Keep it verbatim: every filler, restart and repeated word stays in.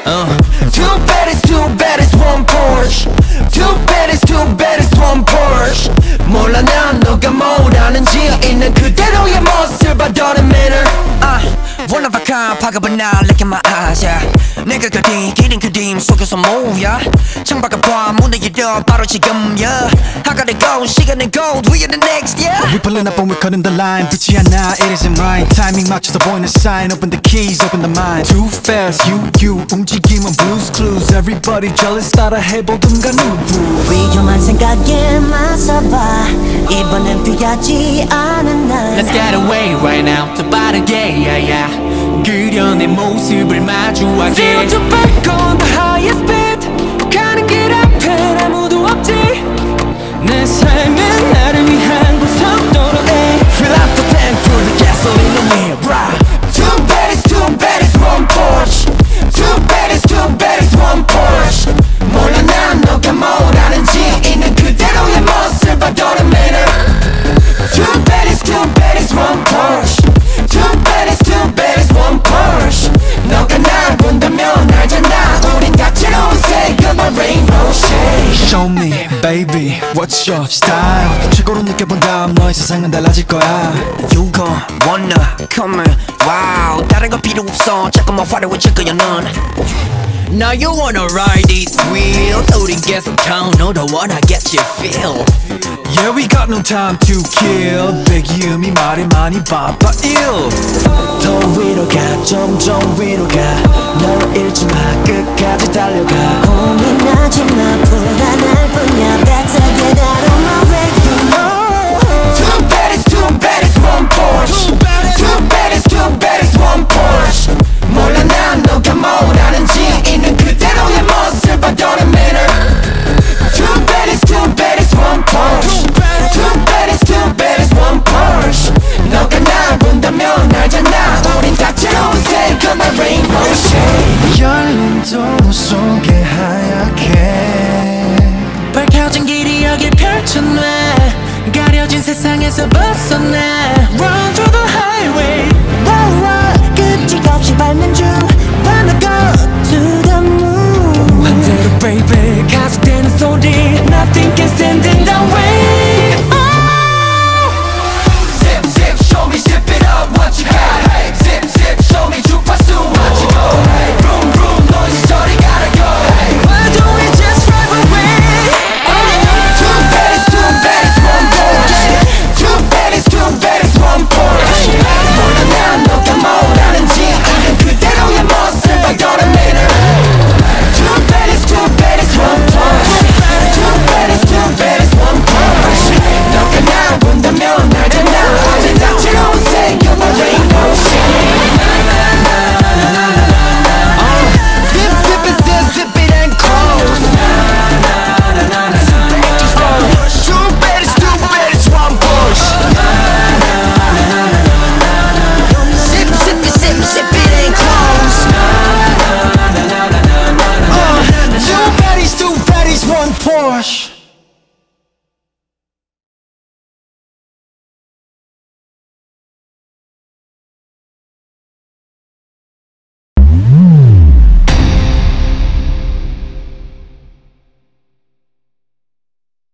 uh. Too bad it's too bad it's one Porsche. Too bad it's too bad it's one Porsche. 몰라 난 너가 뭘 아는지 있는 그대로의 모습 I don't matter. uh, One of a kind 파급은 나 look in my eyes yeah. 내가 그린 기린 그림 속에서 뭐야 창밖을 봐 문을 열어 바로 지금 yeah. I gotta go 시간은 go we are the next yeah. We pulling up and we're cutting the line 붙지 않아 it isn't right 타이밍 맞춰서 보이는 sign open the keys open the mind Too fast you you 움직임은 blues clues Everybody jealous 따라 해보든가 누구 위험한 생각에 맞서봐 이번엔 피하지 않은 날 Let's get away right now 더 빠르게 yeah yeah 그려 내 모습을 마주하게 Zero to back on the highest speed 가는 길 앞엔 아무도 없지 내 삶은 나를 위한 고속도로에 Fill up the tank full of gasoline on me right. Too bad it's too bad it's one Porsche. Too bad it's too bad it's one Porsche. 몰라 난 너가 뭘 아는지 있는 그대로의 모습 I don't matter. Too bad it's too bad it's one Porsche. Too bad it's too bad it's one Porsche. 너가 날 본다면 알잖아 우린 다채로운 색깔의 rainbow shade. Show me baby what's your style 최고로 느껴본 다음 너의 세상은 달라질 거야 You gon' wanna come in wow 다른 거 필요 없어 자꾸만 화려해질 거야 넌 Now you wanna ride these wheels 우린 계속 count 너도 wanna get your feel Yeah we got no time to kill 배기음이 말이 많이 바빠 ill 더 위로 가 점점 위로 가 널 잃지 마 끝까지 달려가 고민하지 마 불안할 뿐이야 Better get out of my way you know Too bad it's too bad it's one Porsche. Too bad it's too bad it's one Porsche. 몰라 난 너가 뭘 아는지 있는 그대로의 모습 I don't matter. Too bad it's too bad it's one Porsche. Too bad it's too bad it's one Porsche. 너가 날 본다면 알잖아 우린 다채로운 색깔의 rainbow shade. 열린 도로 속에 하얗게 밝혀진 길이 여길 펼쳐놔 가려진 세상에서 벗어나 Run through